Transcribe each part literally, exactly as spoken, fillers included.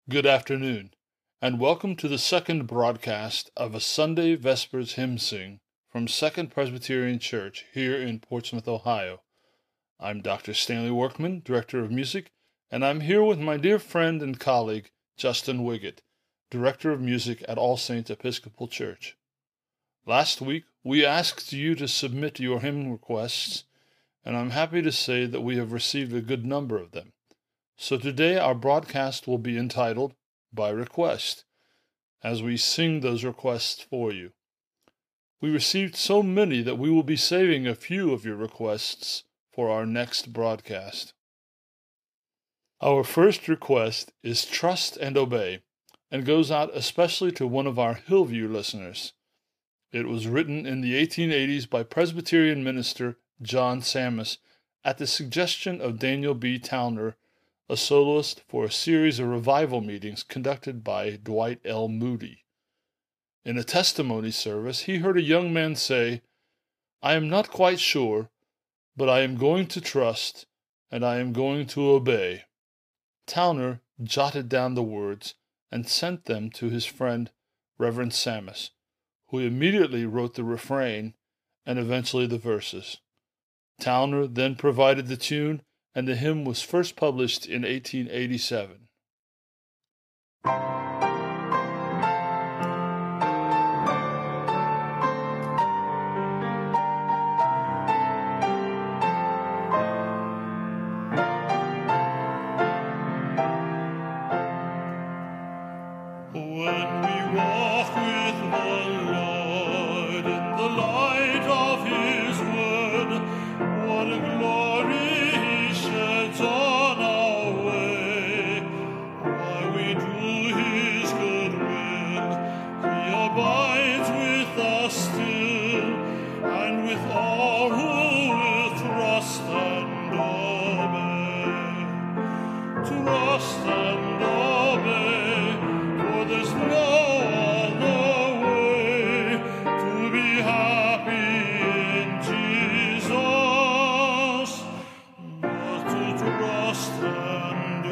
Good afternoon, and welcome to the second broadcast of a Sunday Vespers hymn sing from Second Presbyterian Church here in Portsmouth, Ohio. I'm Doctor Stanley Workman, Director of Music, and I'm here with my dear friend and colleague, Justin Wiggett, Director of Music at All Saints Episcopal Church. Last week, we asked you to submit your hymn requests, and I'm happy to say that we have received a good number of them. So today our broadcast will be entitled By Request, as we sing those requests for you. We received so many that we will be saving a few of your requests for our next broadcast. Our first request is Trust and Obey, and goes out especially to one of our Hillview listeners. It was written in the eighteen eighties by Presbyterian minister John Sammis at the suggestion of Daniel B. Towner, a soloist for a series of revival meetings conducted by Dwight L. Moody. In a testimony service, he heard a young man say, "I am not quite sure, but I am going to trust, and I am going to obey." Towner jotted down the words and sent them to his friend, Reverend Sammis, who immediately wrote the refrain and eventually the verses. Towner then provided the tune, and the hymn was first published in eighteen eighty-seven. When we walk with the Lord in the light of His word, what a glory He sheds on our way. While we do His good will, He abides with us still, and with all who will trust and obey. Trust and obey, for there's no other way to be happy in Jesus but to trust and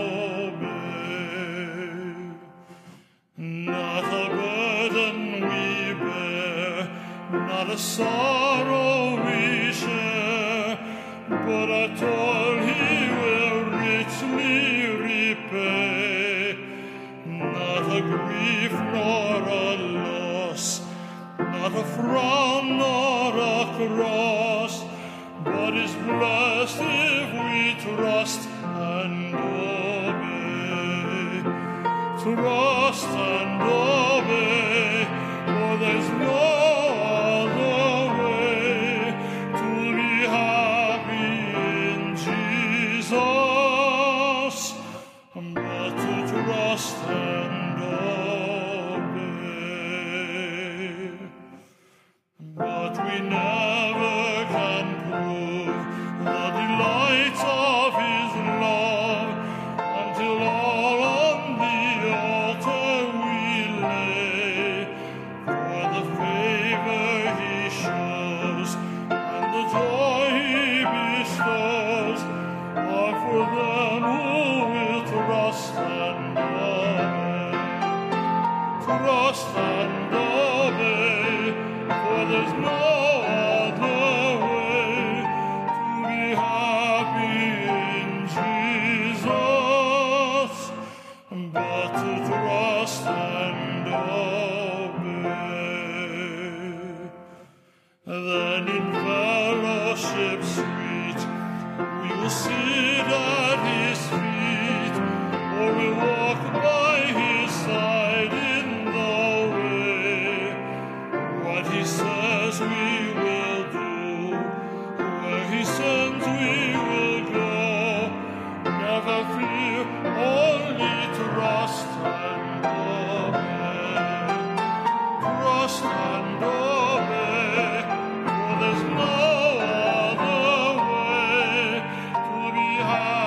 obey. Not a burden we bear, not a sorrow we share, but a toil He will richly repay. Not a grief nor a loss, not a frown nor a cross, but is blessed if we trust and obey. Trust and obey, for there's no other way to be happy in Jesus but to trust and obey. But we never can prove the delights of His love until all on the altar we lay. For the favor He shows and the joy He bestows are for them who will trust and obey. Trust and obey, for there's no other way to be happy in Jesus but to trust and obey. Then in fellowship sweet we will sit at His feet, or we'll walk by His side in the way. What He says we will do, where He sends we will go. Never fear, only trust and obey. Trust and obey, for there's no other way to be happy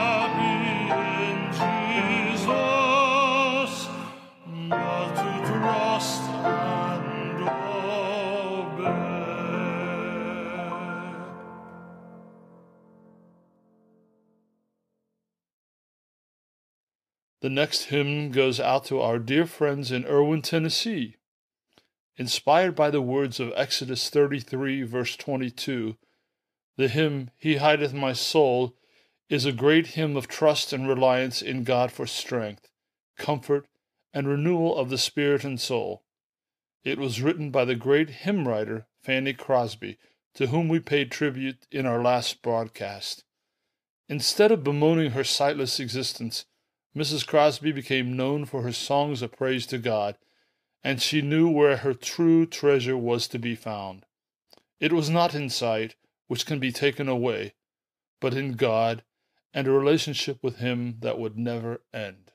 The next hymn goes out to our dear friends in Erwin, Tennessee. Inspired by the words of Exodus thirty-three, verse twenty-two, the hymn, He Hideth My Soul, is a great hymn of trust and reliance in God for strength, comfort, and renewal of the spirit and soul. It was written by the great hymn writer Fanny Crosby, to whom we paid tribute in our last broadcast. Instead of bemoaning her sightless existence, Missus Crosby became known for her songs of praise to God, and she knew where her true treasure was to be found. It was not in sight, which can be taken away, but in God and a relationship with Him that would never end.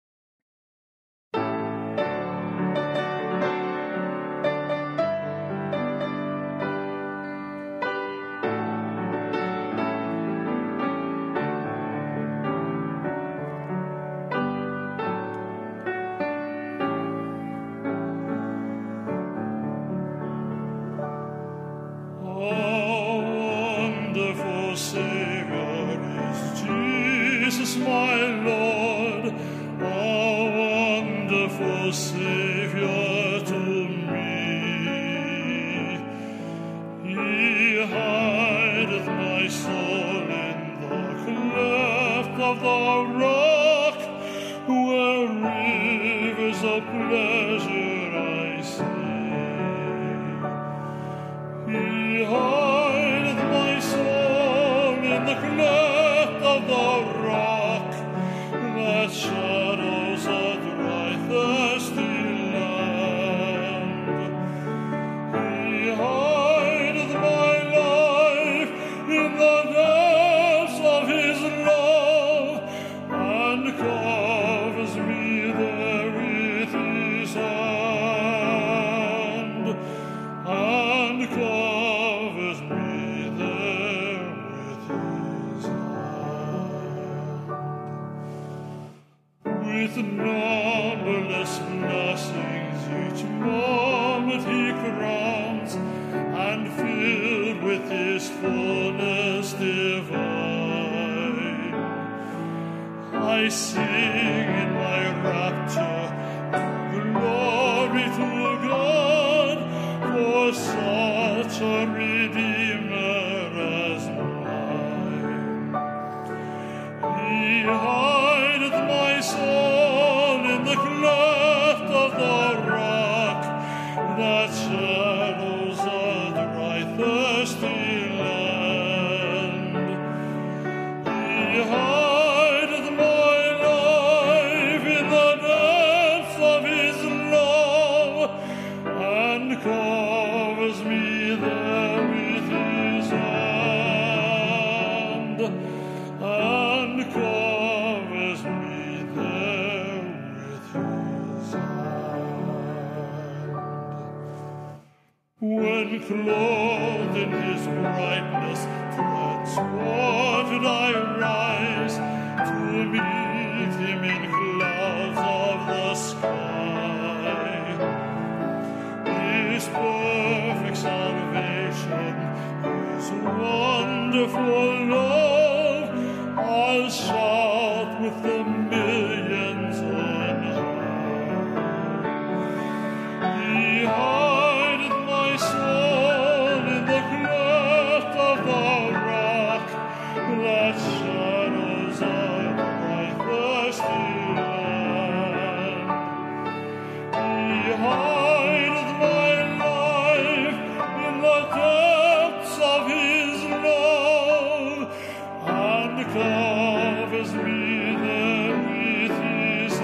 Jesus, my Lord, a wonderful Savior to me. He hideth my soul in the cleft of the rock, where rivers of pleasure I see. He hideth my soul in the cleft of the rock, that shadows a dry, thirsty land. He hideth my life in the depths of His love, and covers me there with His hand, and covers me there with His hand. With numberless blessings each moment He crowns, and filled with His fullness divine, I sing in my rapture, glory to God, for such a Redeemer as mine. He hideth my soul in the cleft of the rock, that shadows a dry, thirsty land. He hideth my life in the depths of His love, and covers me there with His hand, and covers me there with His hand. When clothed in His brightness, transported I rise to meet Him in clouds of the sky. His perfect salvation, His wonderful love, I'll shout with the millions on high. He hideth my soul in the cleft of the rock, that shadows a dry, thirsty land. He hideth my life in the depths of His love, and covers me there with His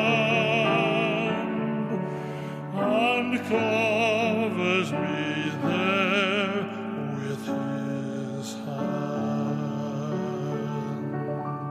hand, and covers me there with His hand.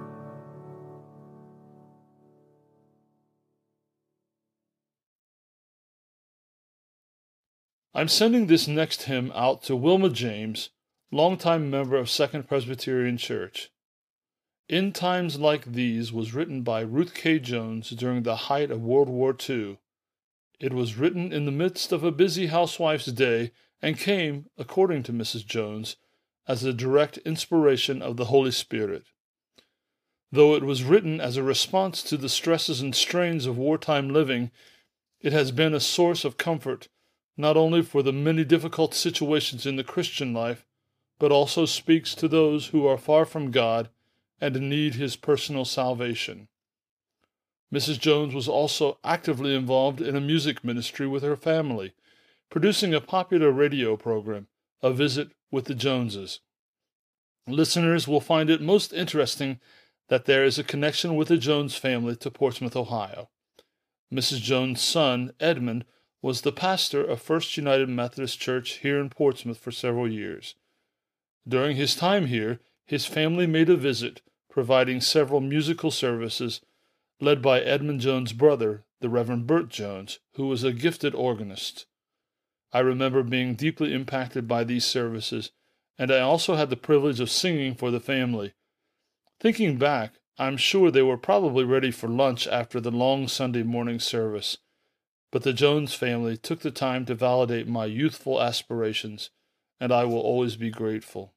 I'm sending this next hymn out to Wilma James, longtime member of Second Presbyterian Church. In Times Like These was written by Ruth K. Jones during the height of World War Two. It was written in the midst of a busy housewife's day and came, according to Missus Jones, as a direct inspiration of the Holy Spirit. Though it was written as a response to the stresses and strains of wartime living, it has been a source of comfort, not only for the many difficult situations in the Christian life, but also speaks to those who are far from God and need His personal salvation. Missus Jones was also actively involved in a music ministry with her family, producing a popular radio program, A Visit with the Joneses. Listeners will find it most interesting that there is a connection with the Jones family to Portsmouth, Ohio. Missus Jones' son, Edmund, was the pastor of First United Methodist Church here in Portsmouth for several years. During his time here, his family made a visit, providing several musical services, led by Edmund Jones' brother, the Reverend Bert Jones, who was a gifted organist. I remember being deeply impacted by these services, and I also had the privilege of singing for the family. Thinking back, I'm sure they were probably ready for lunch after the long Sunday morning service, but the Jones family took the time to validate my youthful aspirations, and I will always be grateful.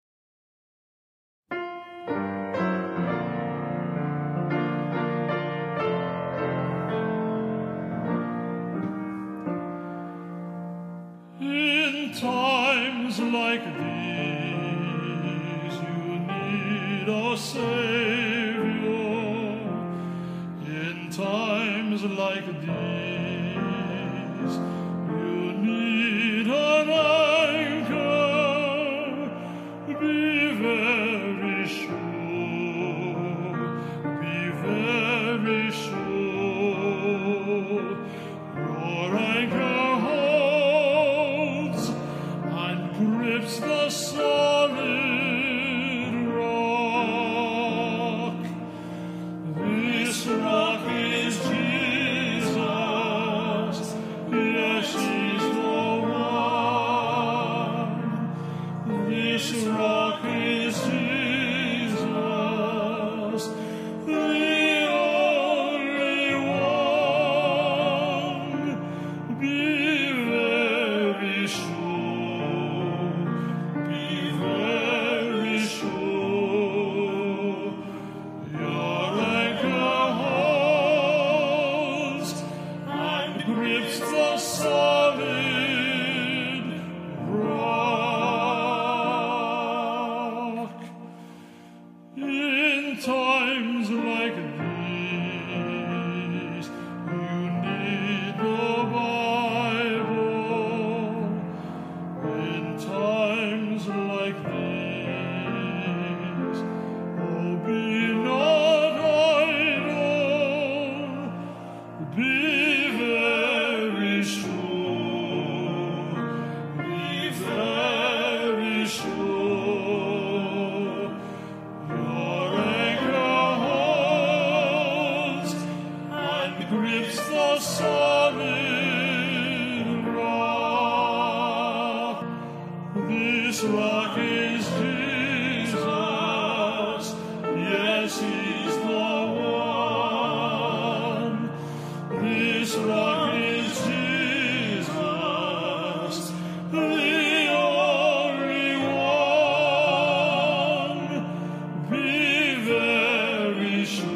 In times like these, you need a Savior. In times like these, you need an anchor. Be very sure, be very sure. Your anchor grips the solid rock. This rock is Jesus. Yes, He's the one. This rock is Jesus, the only one. Be very sure. Times like these, you need the Bible. In times like these, oh, be not idle, be very sure, be very sure. Your grips the solid rock. This rock is Jesus. Yes, He's the one. This rock is Jesus, the only one. Be very sure.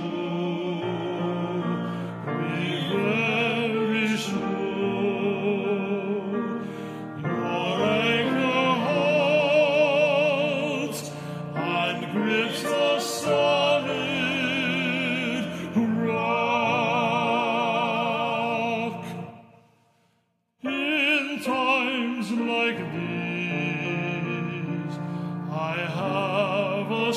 Very sure, your anchor holds and grips the solid rock. In times like these, I have a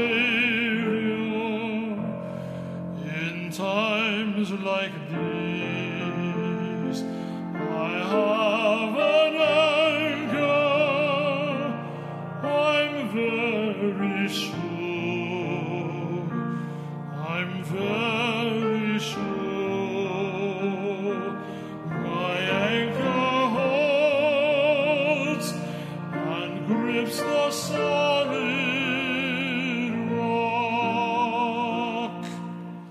Savior. In times like these, I have an anchor. I'm very sure, I'm very sure. My anchor holds and grips the solid rock.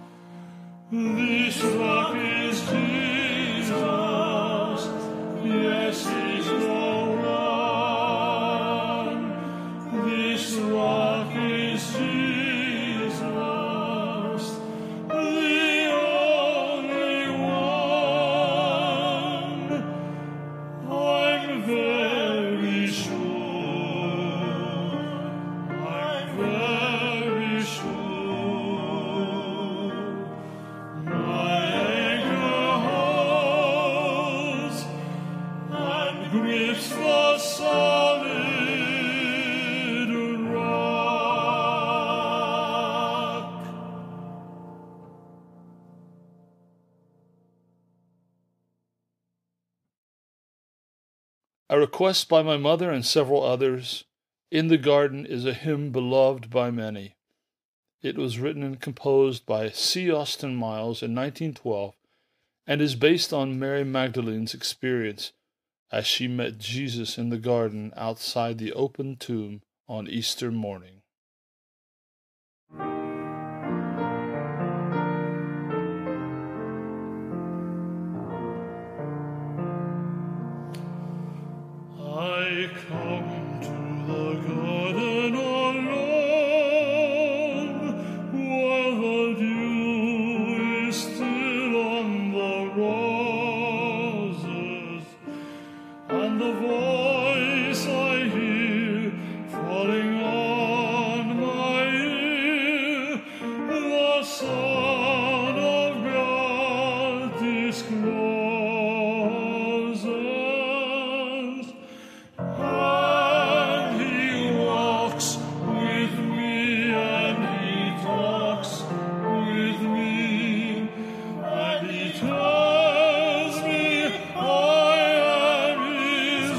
This rock is Jesus. A request by my mother and several others, In the Garden is a hymn beloved by many. It was written and composed by C. Austin Miles in nineteen twelve and is based on Mary Magdalene's experience as she met Jesus in the garden outside the open tomb on Easter morning. I come to the garden alone, while the dew is still on the roses, and the voice I hear falling on my ear, the Son of God discloses. And he walks with me, and he talks with me, and he tells me I am his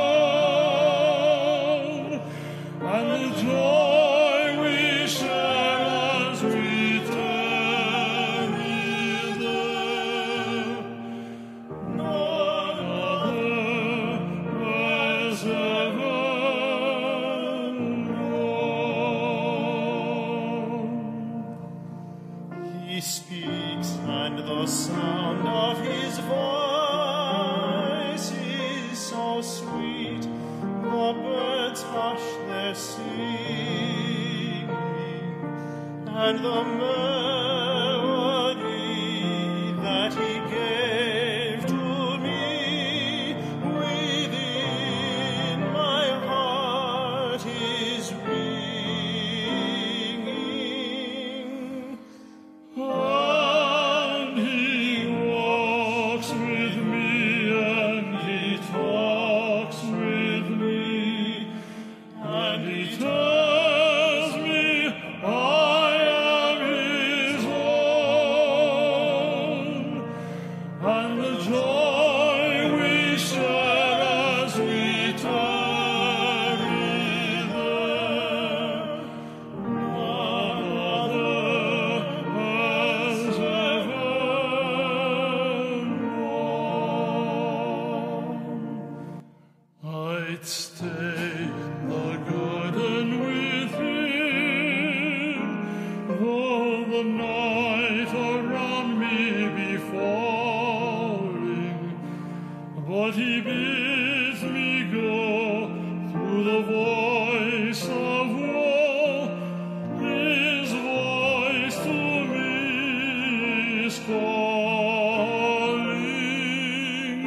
own, and the joy we share as we tarry there, none other has ever known. He speaks, and the sound of his voice is so sweet, the birds hush their singing, and the melody that he gave to me within my heart is ringing. And he walks with me, and he talks with me, and he tells me I am his own, and the joy we share as we tarry there, none other has ever known. I'd stay in the garden with him, though the night around me be falling, but he bids me go through the voice of woe. His voice to me is calling,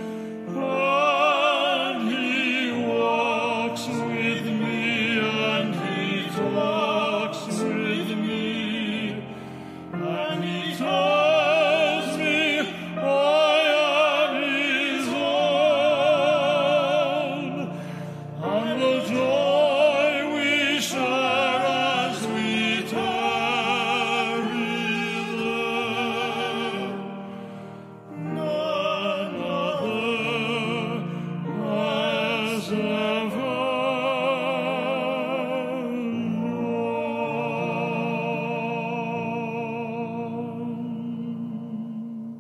and he walks with me, and he talks with me, and he tells me I am his own, and the joy we share as we tarry there, none other has ever known.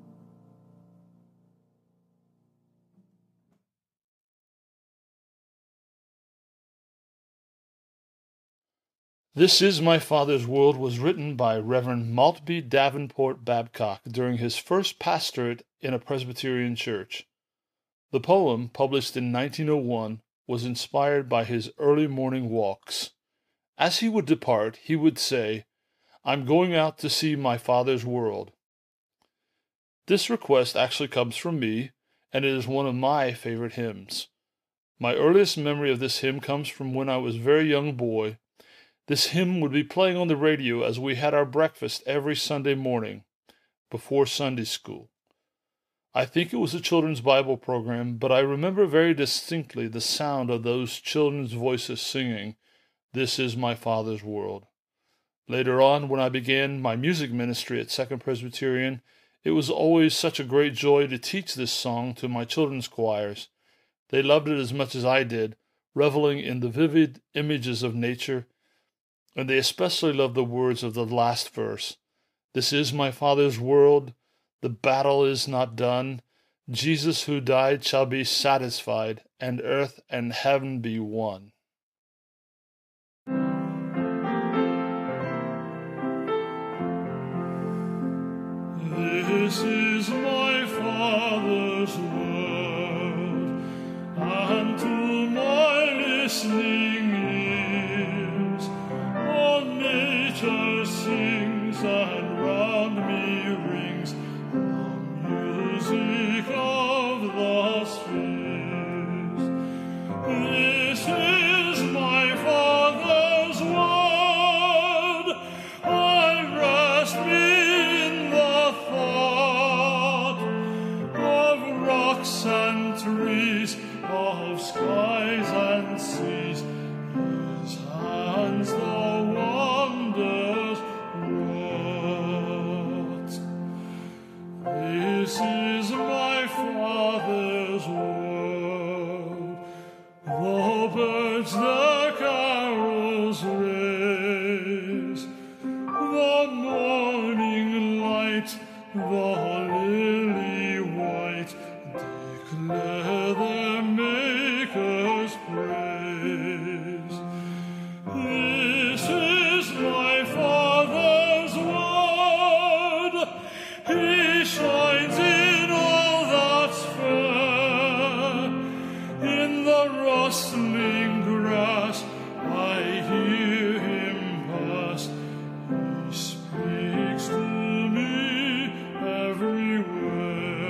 This Is My Father's World was written by Reverend Maltby Davenport Babcock during his first pastorate in a Presbyterian church. The poem, published in nineteen oh one, was inspired by his early morning walks. As he would depart, he would say, "I'm going out to see my Father's world." This request actually comes from me, and it is one of my favorite hymns. My earliest memory of this hymn comes from when I was a very young boy. This hymn would be playing on the radio as we had our breakfast every Sunday morning, before Sunday school. I think it was a children's Bible program, but I remember very distinctly the sound of those children's voices singing, "This is my Father's world." Later on, when I began my music ministry at Second Presbyterian, it was always such a great joy to teach this song to my children's choirs, They loved it as much as I did, reveling in the vivid images of nature, and they especially loved the words of the last verse. This is my Father's world, the battle is not done. Jesus who died shall be satisfied, and earth and heaven be one. This is my Father's world, and to my listening ears, all nature sings and round me rings the music of the spheres. This is my Father's word, I rest me in the thought of rocks and trees, of skies and seas. His hands the wonders wrought. This is my Father's word. The birds their carols raise, the morning light, the lily white, declare their Maker's praise. This is my Father's word, He shines in all that's fair. In the rustling grass I hear Him pass, He speaks to me everywhere.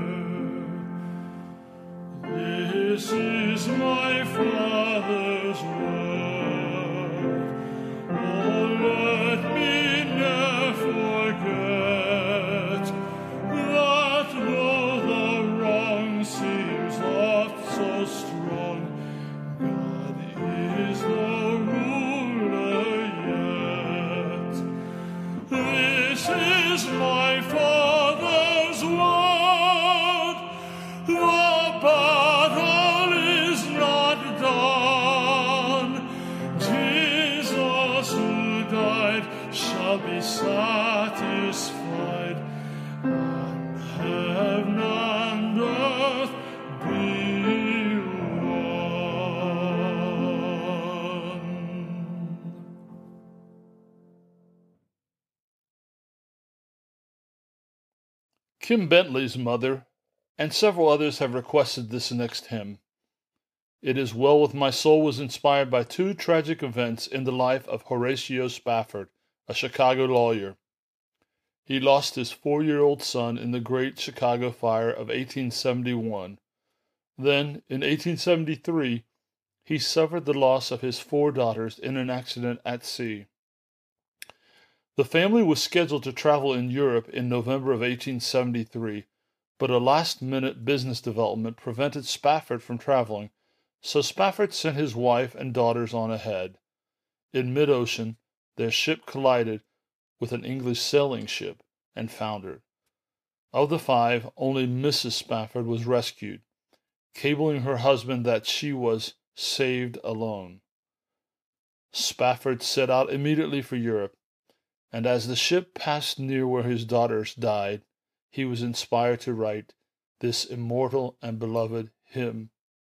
This is my Father's word. Oh, let me ne'er forget that though the wrong seems oft so strong, God is the ruler yet. This is my Father's word. The battle is not done. Jesus who died shall be satisfied, and heaven and earth be one. Kim Bentley's mother and several others have requested this next hymn. It Is Well With My Soul was inspired by two tragic events in the life of Horatio Spafford, a Chicago lawyer. He lost his four-year-old son in the Great Chicago Fire of eighteen seventy-one. Then, in eighteen seventy-three, he suffered the loss of his four daughters in an accident at sea. The family was scheduled to travel in Europe in November of eighteen seventy-three, but a last-minute business development prevented Spafford from traveling, so Spafford sent his wife and daughters on ahead. In mid-ocean, their ship collided with an English sailing ship and foundered. Of the five, only Missus Spafford was rescued, cabling her husband that she was saved alone. Spafford set out immediately for Europe, and as the ship passed near where his daughters died, he was inspired to write this immortal and beloved hymn.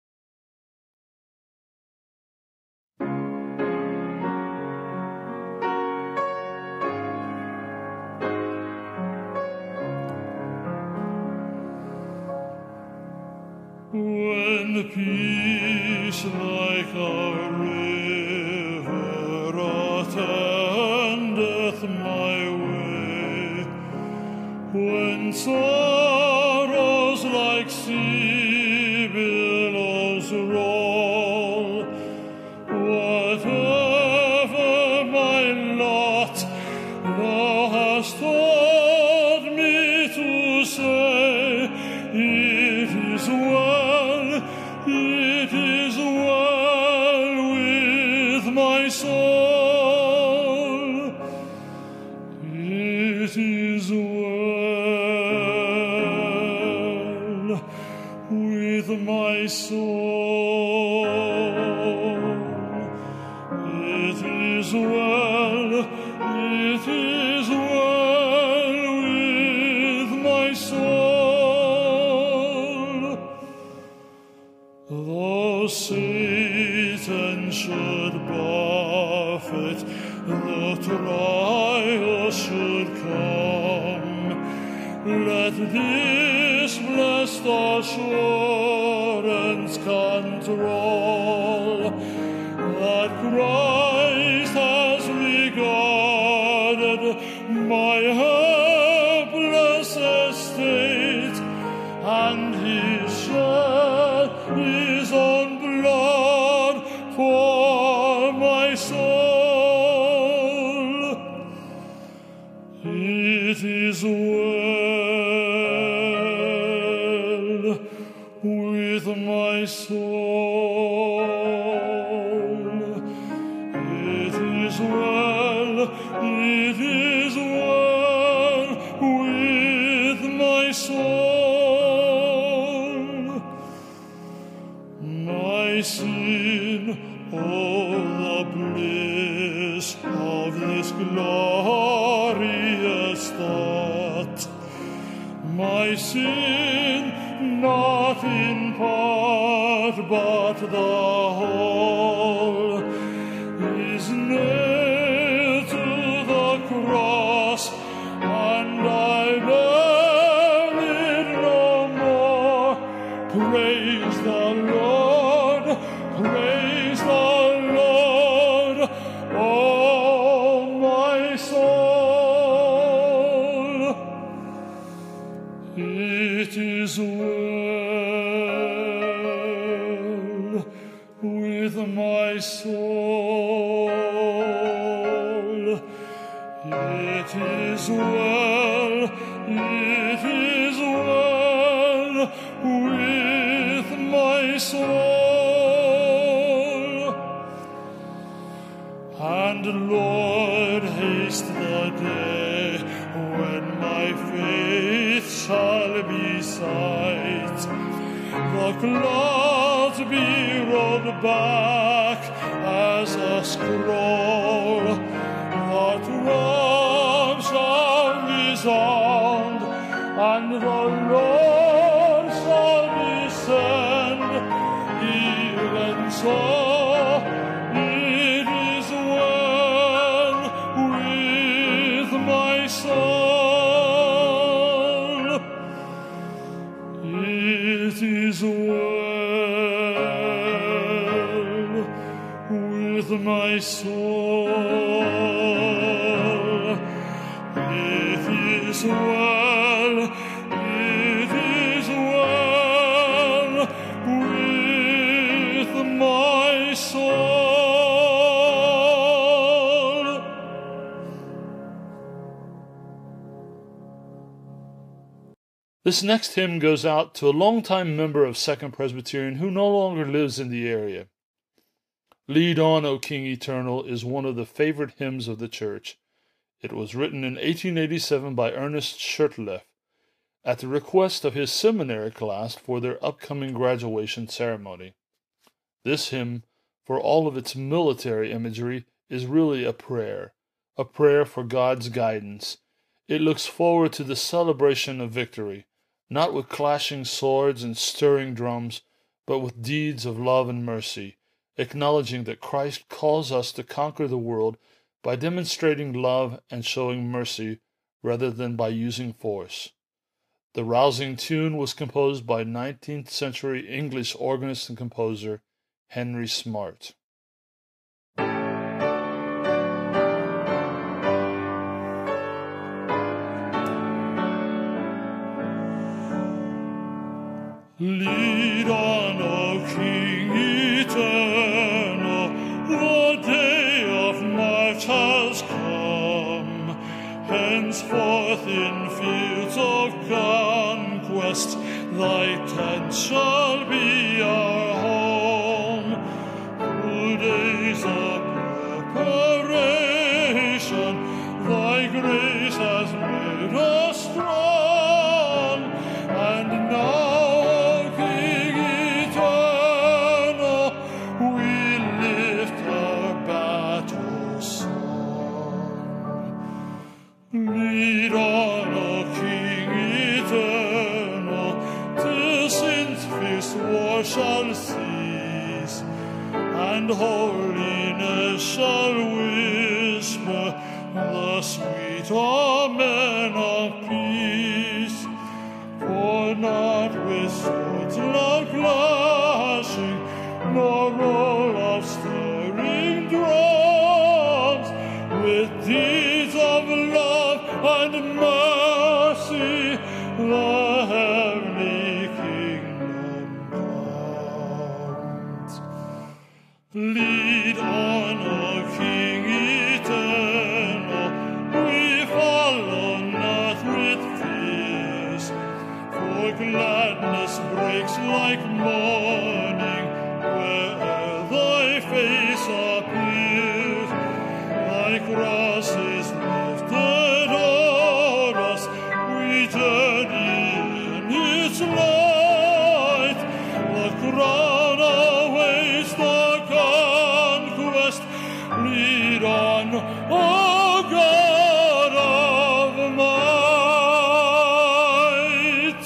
When the peace like a river attendeth my way, when sorrows like sea billows roll, whatever my lot, thou hast taught me to say, it is well, it is well with my soul. It is well. my soul. It is well, it is well with my soul. Though Satan should buffet, the trial should come, let this blessed assurance control that Christ has regarded my helpless estate, and He shed His own blood for my soul. It is well with my soul. It is well, it is well with my soul. My sin, oh, the bliss of this glorious thought. My sin, not in part, but the whole, is nailed to the cross, and I bear it no more. Praise the Lord, praise the Lord, oh my soul. It is well with my soul. It is well, it is well with my soul. And Lord, haste the day when my faith shall be sight, the clouds be rolled back as a scroll, the trump shall resound, and the Lord shall descend. Even so, it is well with my soul. It is well with my soul. It is well, it is well with my soul. This next hymn goes out to a longtime member of Second Presbyterian who no longer lives in the area. Lead On, O King Eternal is one of the favorite hymns of the church. It was written in eighteen eighty-seven by Ernest Schertleff at the request of his seminary class for their upcoming graduation ceremony. This hymn, for all of its military imagery, is really a prayer, a prayer for God's guidance. It looks forward to the celebration of victory, not with clashing swords and stirring drums, but with deeds of love and mercy, acknowledging that Christ calls us to conquer the world by demonstrating love and showing mercy rather than by using force. The rousing tune was composed by nineteenth century English organist and composer Henry Smart. Lead on, O King eternal, the day of march has come. Henceforth in fields of conquest, thy tent shall be our home. Through days of preparation, thy grace has made us strong, and now war shall cease, and holiness shall whisper the sweet amen of peace. For not with swords loud clashing, nor roll of stirring drums, with deeds of love and mercy, the heavenly kingdom comes. Lead on, O King eternal, we follow not with fears, for gladness breaks like morning where'er thy face appears. Thy cross is lifted o'er us, we journey in its light. The crown awaits the conquest. Lead on, O God of might.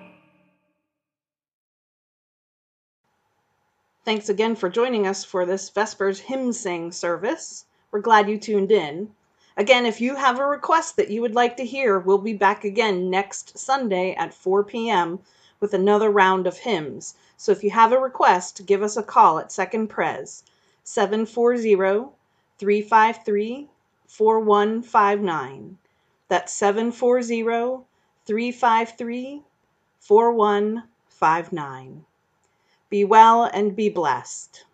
Thanks again for joining us for this Vespers hymn sing service. We're glad you tuned in. Again, if you have a request that you would like to hear, we'll be back again next Sunday at four p.m. with another round of hymns. So if you have a request, give us a call at Second Pres, seven four zero, three five three, four one five nine. That's seven four zero, three five three, four one five nine. Be well and be blessed.